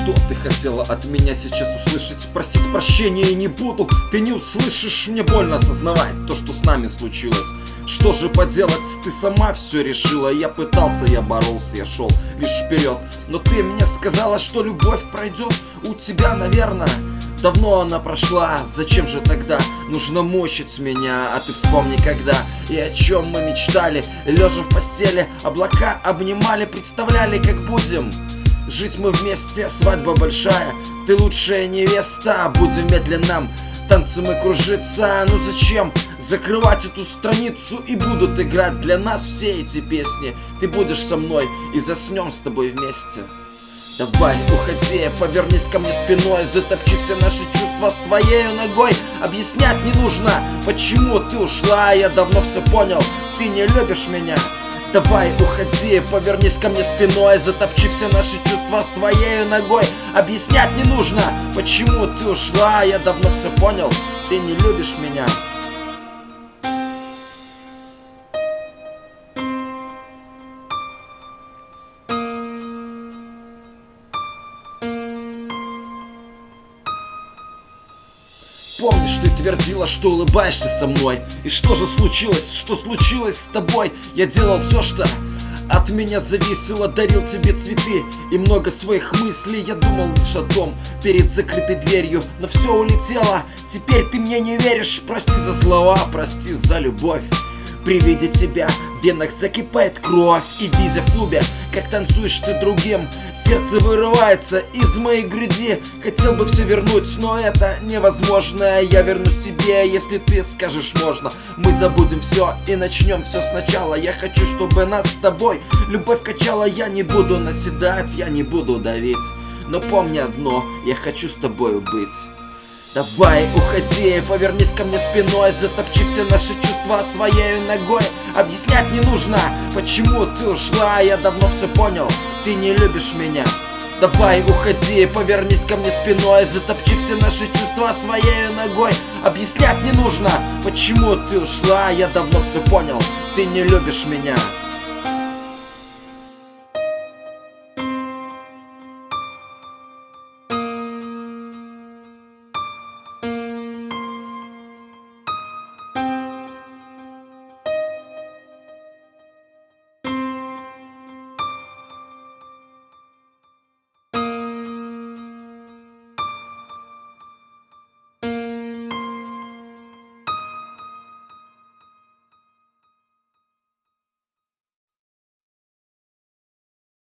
Что ты хотела от меня сейчас услышать? Просить прощения не буду. Ты не услышишь, мне больно осознавать то, что с нами случилось. Что же поделать, ты сама все решила. Я пытался, я боролся, я шел лишь вперед. Но ты мне сказала, что любовь пройдет. У тебя, наверное, давно она прошла. Зачем же тогда нужно мучить меня? А ты вспомни, когда и о чем мы мечтали. Лежа в постели, облака обнимали. Представляли, как будем жить мы вместе. Свадьба большая, ты лучшая невеста. Будем медленно танцем и кружиться. Ну зачем закрывать эту страницу? И будут играть для нас все эти песни. Ты будешь со мной и заснем с тобой вместе. Давай, уходи, повернись ко мне спиной. Затопчи все наши чувства своею ногой. Объяснять не нужно, почему ты ушла. Я давно все понял, ты не любишь меня. Давай, уходи, повернись ко мне спиной. Затопчи все наши чувства своею ногой. Объяснять не нужно, почему ты ушла. Я давно все понял, ты не любишь меня. Помнишь, ты твердила, что улыбаешься со мной. И что же случилось? Что случилось с тобой? Я делал все, что от меня зависело. Дарил тебе цветы и много своих мыслей. Я думал лишь о том перед закрытой дверью. Но все улетело, теперь ты мне не веришь. Прости за слова, прости за любовь. При виде тебя в венах закипает кровь. И видя в клубе, как танцуешь ты другим, сердце вырывается из моей груди. Хотел бы все вернуть, но это невозможно. Я вернусь тебе, если ты скажешь можно. Мы забудем все и начнем все сначала. Я хочу, чтобы нас с тобой любовь качала. Я не буду наседать, я не буду давить. Но помни одно, я хочу с тобою быть. Давай, уходи, повернись ко мне спиной. Затопчи все наши чувства своею ногой. Объяснять не нужно, почему ты ушла. Я давно все понял, ты не любишь меня. Давай, уходи, повернись ко мне спиной. Затопчи все наши чувства своею ногой. Объяснять не нужно, почему ты ушла. Я давно все понял, ты не любишь меня.